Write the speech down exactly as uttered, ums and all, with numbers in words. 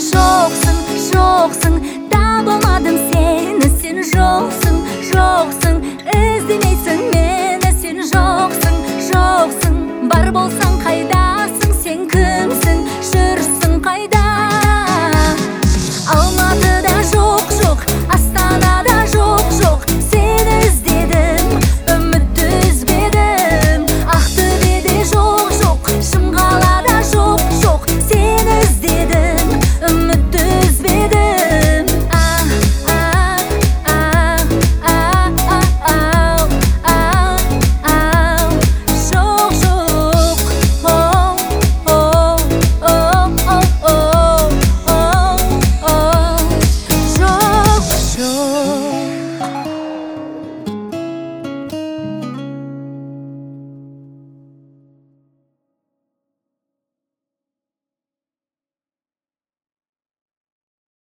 жоқсың, жоқсың, таба алмадым сені, сен жоқсың, жоқсың, іздемейсің мені, сен жоқсың, жоқсың, бар болсаң қайда?